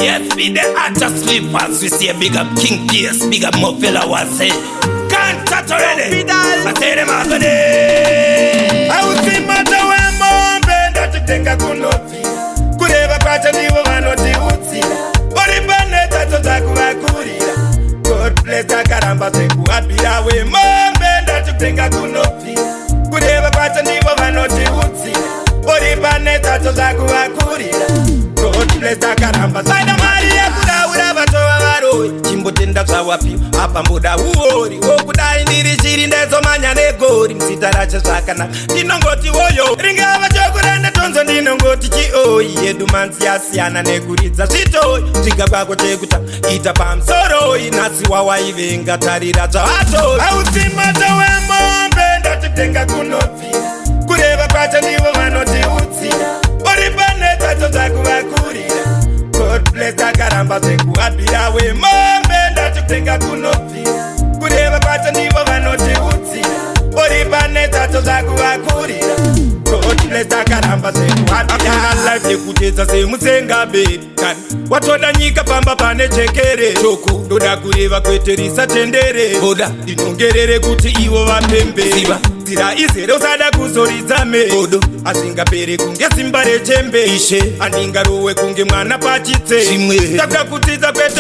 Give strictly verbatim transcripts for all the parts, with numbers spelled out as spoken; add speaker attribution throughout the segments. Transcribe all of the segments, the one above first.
Speaker 1: Yes, be the actor sleepers. We see a big up King Pierce, big up Mofilla was say. Can't touch already. I say them out today. I would see matter when mom bend that you think I could not feel. Could ever catch a new one or the Uzi. Or the bandit that was like a courier. God bless the caramba, say, who had be away. Mom bend that you think I could not feel. Could ever catch a new one or the Uzi. Or the bandit that was like a courier. God bless the caramba, say, the Maria could have whatever to our chimbotenda sawapi apa mboda uori okudai ndiri chiri ndezo manya negori msitarache zvakana ndinongoti woyo ringava chokuranda tonzo ndinongoti chioi yedu manzi yasiyana nekuridza zvitoi zviga kwako chekuta ita pamusoro inatsi wawaivenga tarira zvahatoi ausimata wemombe ndatitenga kunopfira kureva kwacho ndivo vanoti utsira uri panetsacho dzakuvakurira God bless akaramba zvekuabhira wemombe ndachitenga kunopfira kureva kwacho ndivo vanoti utsira uri panetsacho dzakuvakurira God bless akaramba zvekuabhira life yekutedza semusenga beri kani watoda nyika pamba pane chekere choko ndoda kureva kwete risatendere boda ndinongerere kuti ivo vapembe nzira izere usada kuzoridza meodo asingapere kunge simba rechembe ishe andingarowe kunge mwana pachitse zvimwe takakutidza kwete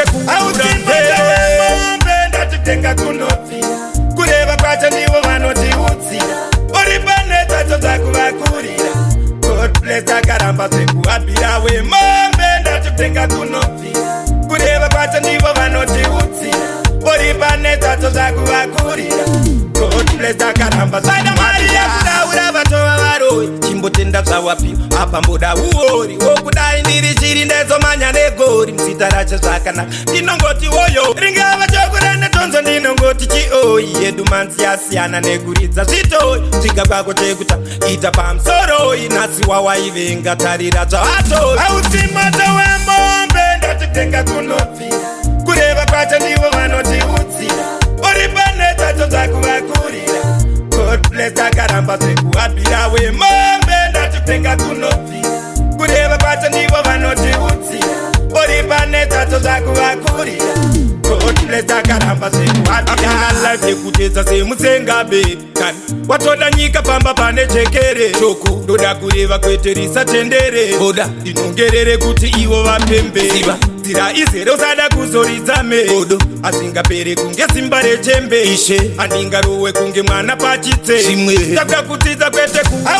Speaker 1: kuautimbe ndatitenga kunopfira kureva kwacho ndivo vanoti utsira uri panetsacho dzakuvakurira God bless akaramba zvekuabhira wemombe ndatitenga kunopfira kureva kwacho ndivo vanoti utsira uri panetsacho dzakuvakurira God bless akaramba saida Maria kudaura vatova varoi chimbotenda zvawapi apa mboda uori okudai ndiri chiri ndezomanya negori msitarache zvakanaka ndinongoti woyo ringava chokuranda tonzo ndinongoti chioi yedu manzi yasiyana nekuridza zvitoi zviga kwako chekuta ita pamusoro inatsi wawaivenga tarira zvahatoi ausimata wemombe ndatitenga kunopfira kureva kwacho ndivo vanoti utsira uri panetsacho dzakuvakurira God bless akaramba zvekuabhira wemombe ndatitenga kunopfira kureva kwacho ndivo vanoti utsira uri panetsacho dzakuvakurira God bless akaramba zvekuabhira life yekutedza semusenga beri kani watoda nyika pamba pane chekere choko ndoda kureva kwete risatendere boda ndinongerere kuti ivo vapembe nzira izere usada kuzoridza meodo asingapere kunge simba rechembe ishe andingarowe kunge mwana pachitse zvimwe takakutidza kwete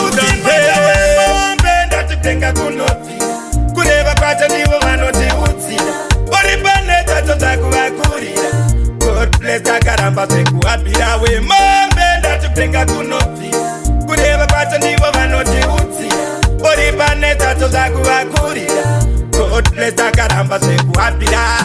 Speaker 1: kuautimbe ndatitenga kunopfira kureva kwacho ndivo vanoti utsira uri panetsacho dzakuvakurira God bless akaramba zvekuabhira wemombe ndatitenga kunopfira kureva kwacho ndivo vanoti utsira uri panetsacho dzakuvakurira God bless akaramba zvekuabhira